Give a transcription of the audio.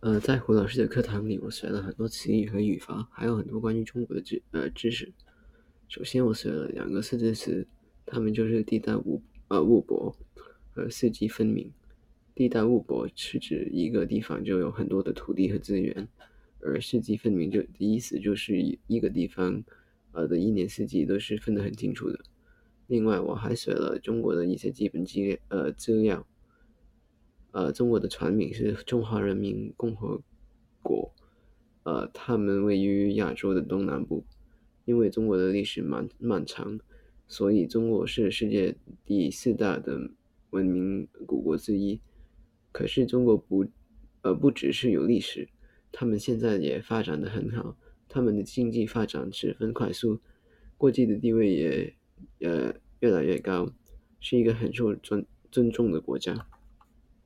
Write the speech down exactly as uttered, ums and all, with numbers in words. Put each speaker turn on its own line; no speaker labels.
呃，在胡老师的课堂里，我学了很多词语和语法，还有很多关于中国的知呃知识。首先，我学了两个四字词，它们就是地大物呃物博和四季分明。地大物博是指一个地方就有很多的土地和资源，而四季分明就的意思就是一个地方呃的一年四季都是分得很清楚的。另外，我还学了中国的一些基本资料呃资料。呃，中国的全名是中华人民共和国，呃，他们位于亚洲的东南部。因为中国的历史漫漫长，所以中国是世界第四大的文明古国之一。可是中国不，呃，不只是有历史，他们现在也发展得很好，他们的经济发展十分快速，国际的地位也呃越来越高，是一个很受尊尊重的国家。